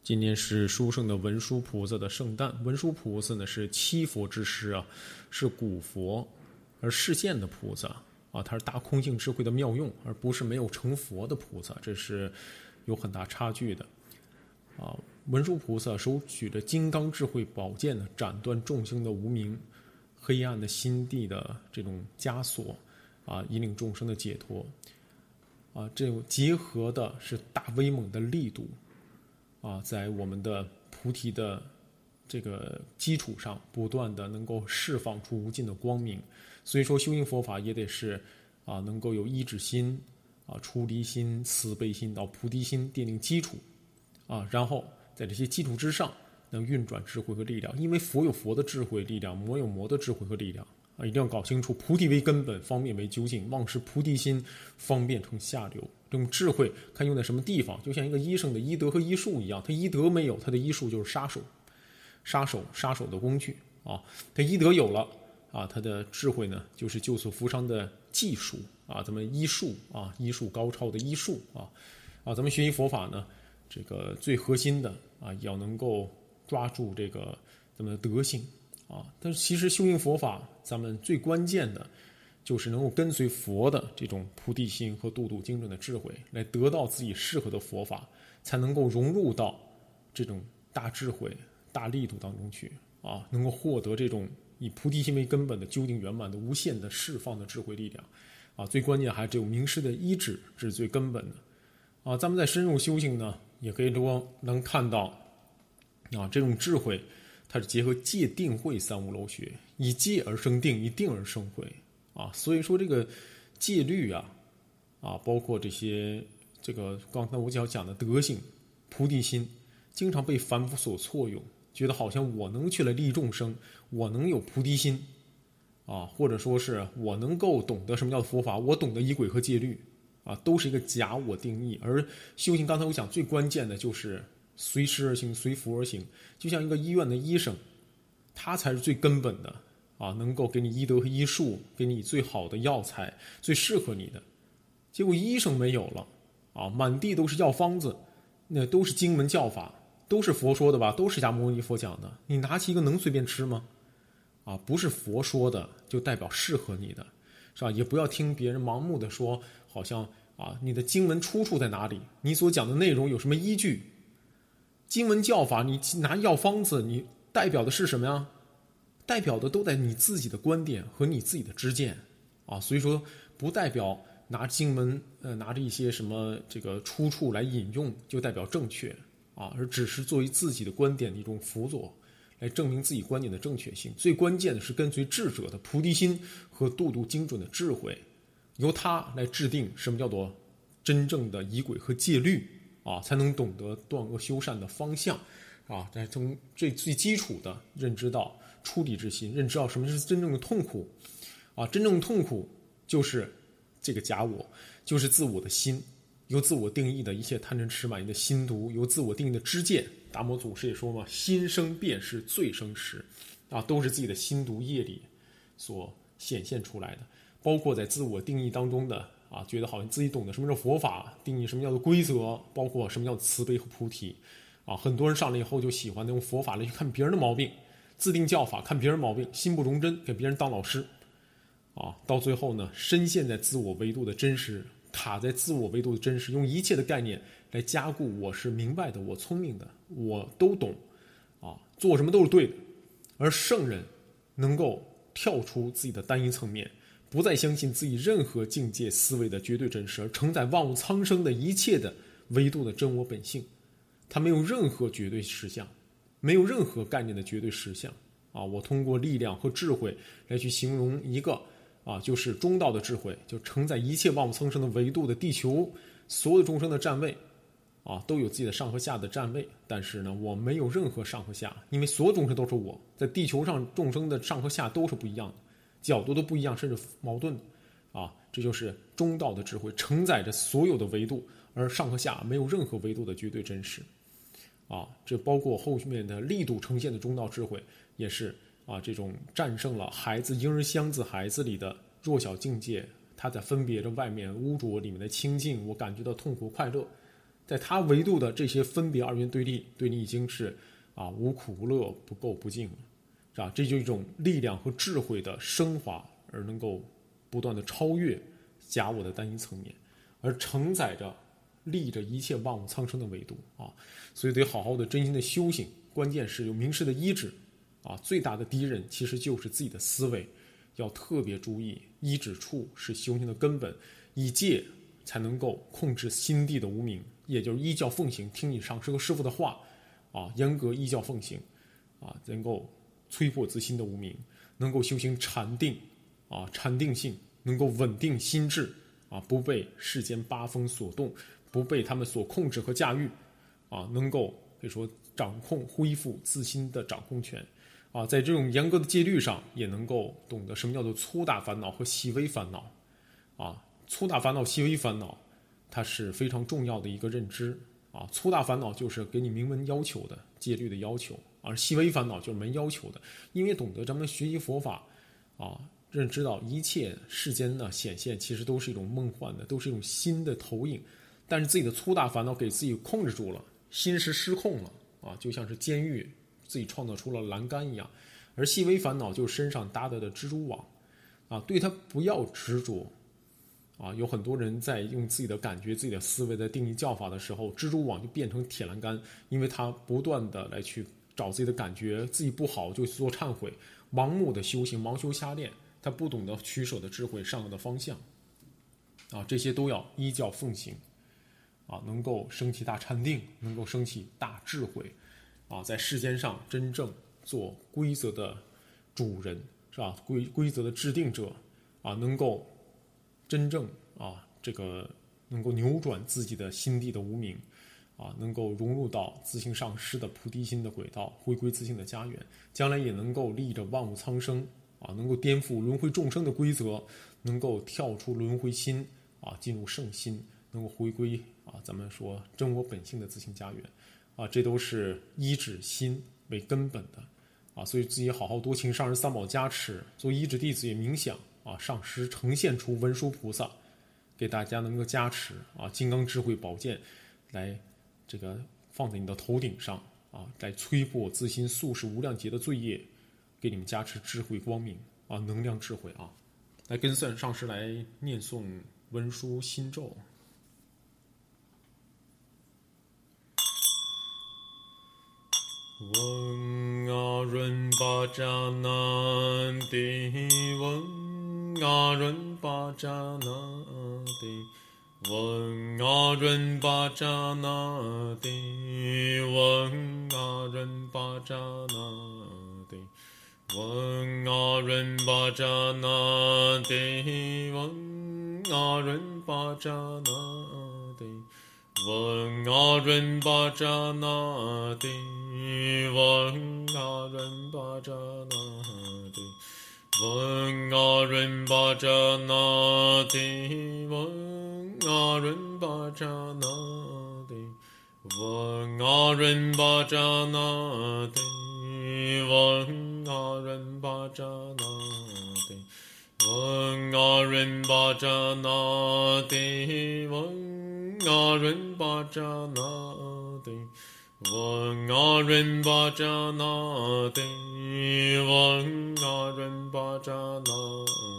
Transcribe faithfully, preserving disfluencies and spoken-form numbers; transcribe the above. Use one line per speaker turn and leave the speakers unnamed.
今年是书圣的文殊菩萨的圣诞。文殊菩萨呢是七佛之师啊，是古佛，而示现的菩萨啊，他是大空性智慧的妙用，而不是没有成佛的菩萨，这是有很大差距的啊。文殊菩萨手举着金刚智慧宝剑呢，斩断众生的无明、黑暗的心地的这种枷锁啊，引领众生的解脱啊。这种结合的是大威猛的力度啊，在我们的菩提的这个基础上，不断的能够释放出无尽的光明。所以说，修行佛法也得是啊，能够有依止心啊、出离心、慈悲心到菩提心奠定基础啊，然后在这些基础之上，能运转智慧和力量。因为佛有佛的智慧力量，魔有魔的智慧和力量啊，一定要搞清楚，菩提为根本，方便为究竟。忘失菩提心，方便成下流。这种智慧看用在什么地方，就像一个医生的医德和医术一样，他医德没有，他的医术就是杀手，杀手杀手的工具啊。他医德有了啊，他的智慧呢，就是救死扶伤的技术啊。咱们医术啊，医术高超的医术啊啊，咱们学习佛法呢，这个最核心的啊，要能够抓住这个咱们的德性啊。但是其实修行佛法，咱们最关键的就是能够跟随佛的这种菩提心和度度精准的智慧，来得到自己适合的佛法，才能够融入到这种大智慧、大力度当中去啊，能够获得这种以菩提心为根本的究竟圆满的无限的释放的智慧力量啊。最关键还是这种名师的医治，这是最根本的啊。咱们在深入修行呢，也可以说能看到啊，这种智慧它是结合戒定慧三无漏学，以戒而生定，以定而生慧啊。所以说这个戒律啊啊，包括这些这个刚才我讲讲的德性、菩提心，经常被凡夫所错用，觉得好像我能去来利众生，我能有菩提心啊，或者说是我能够懂得什么叫佛法，我懂得仪轨和戒律啊，都是一个假我定义。而修行刚才我讲最关键的就是随师而行，随佛而行。就像一个医院的医生，他才是最根本的啊，能够给你医德和医术，给你最好的药材，最适合你的。结果医生没有了啊，满地都是药方子，那都是经文教法，都是佛说的吧，都是释迦牟尼佛讲的，你拿起一个能随便吃吗？啊，不是佛说的就代表适合你的，是吧？也不要听别人盲目的说，好像啊，你的经文出处在哪里？你所讲的内容有什么依据？经文教法，你拿药方子，你代表的是什么呀？代表的都在你自己的观点和你自己的知见啊，所以说不代表拿经文呃拿着一些什么这个出处来引用就代表正确啊，而只是作为自己的观点的一种辅佐，来证明自己观点的正确性。最关键的是跟随智者的菩提心和度度精准的智慧，由他来制定什么叫做真正的仪轨和戒律啊，才能懂得断恶修善的方向啊，再从最最基础的认知到出离之心，认知到什么是真正的痛苦啊，真正的痛苦就是这个假我，就是自我的心，由自我定义的一切贪嗔痴慢疑的心毒，由自我定义的知见。达摩祖师也说嘛，心生便是罪生时啊，都是自己的心毒业力所显现出来的。包括在自我定义当中的啊，觉得好像自己懂得什么叫佛法，定义什么叫做规则，包括什么叫慈悲和菩提啊。很多人上来以后就喜欢用佛法来去看别人的毛病，自定教法，看别人毛病，心不容真，给别人当老师啊。到最后呢，深陷在自我维度的真实，卡在自我维度的真实，用一切的概念来加固我是明白的，我聪明的，我都懂啊，做什么都是对的。而圣人能够跳出自己的单一层面，不再相信自己任何境界思维的绝对真实，而承载万物苍生的一切的维度的真我本性。他没有任何绝对实相，没有任何概念的绝对实相啊！我通过力量和智慧来去形容一个啊，就是中道的智慧，就承载一切万物苍生的维度的地球所有的众生的站位啊，都有自己的上和下的站位。但是呢，我没有任何上和下，因为所有众生都是我，在地球上众生的上和下都是不一样的，角度都不一样，甚至矛盾啊。这就是中道的智慧，承载着所有的维度，而上和下没有任何维度的绝对真实啊。这包括后面的力度呈现的中道智慧，也是啊，这种战胜了孩子婴儿箱子孩子里的弱小境界，他在分别着外面污浊里面的清净，我感觉到痛苦快乐在他维度的这些分别二元对立，对你已经是啊无苦无乐，不垢不净了，是吧？这就是一种力量和智慧的升华，而能够不断的超越假我的单一层面，而承载着立着一切万物苍生的维度啊。所以得好好的真心的修行，关键是有明示的医治啊。最大的敌人其实就是自己的思维，要特别注意，医治处是修行的根本，以戒才能够控制心地的无明，也就是依教奉行，听你上师和师父的话啊，严格依教奉行啊，能够摧破自心的无明，能够修行禅定啊，禅定性能够稳定心智啊，不被世间八风所动，不被他们所控制和驾驭啊，能够可以说掌控恢复自心的掌控权啊，在这种严格的戒律上，也能够懂得什么叫做粗大烦恼和细微烦恼啊。粗大烦恼、细微烦恼，它是非常重要的一个认知啊。粗大烦恼就是给你明文要求的戒律的要求，而细微烦恼就是没要求的。因为懂得咱们学习佛法啊，认知到一切世间的显现其实都是一种梦幻的，都是一种心的投影，但是自己的粗大烦恼给自己控制住了，心是失控了啊，就像是监狱自己创造出了栏杆一样。而细微烦恼就是身上搭的的蜘蛛网啊，对它不要执着啊。有很多人在用自己的感觉、自己的思维在定义教法的时候，蜘蛛网就变成铁栏杆，因为他不断的来去找自己的感觉，自己不好就去做忏悔，盲目的修行，盲修瞎练，他不懂得取舍的智慧，上的方向啊，这些都要依教奉行啊，能够升起大禅定，能够升起大智慧啊，在世间上真正做规则的主人，是吧？规规则的制定者啊，能够真正啊，这个能够扭转自己的心地的无明啊，能够融入到自性上师的菩提心的轨道，回归自性的家园，将来也能够利着万物苍生啊，能够颠覆轮回众生的规则，能够跳出轮回心啊，进入圣心，能够回归啊，咱们说真我本性的自性家园啊，这都是依止心为根本的啊，所以自己好好多请上师三宝加持，做依止弟子也冥想啊，上师呈现出文殊菩萨，给大家能够加持啊，金刚智慧宝剑来这个放在你的头顶上啊，来摧破自心宿世无量劫的罪业，给你们加持智慧光明啊，能量智慧啊，来跟随上师来念诵文殊心咒。嗡阿润巴扎那帝，嗡阿润巴扎那帝，嗡阿润巴扎那帝，嗡阿润巴扎那帝，嗡阿润巴扎那帝，嗡阿润巴扎那帝，嗡阿润巴扎那帝，嗡阿润巴扎那帝，嗡阿润巴扎那帝，嗡阿润巴扎那帝，嗡阿润巴扎那帝，嗡阿润巴扎那帝，嗡阿润巴扎那帝，嗡阿润巴扎那帝，嗡阿润巴扎那帝，嗡阿润巴扎那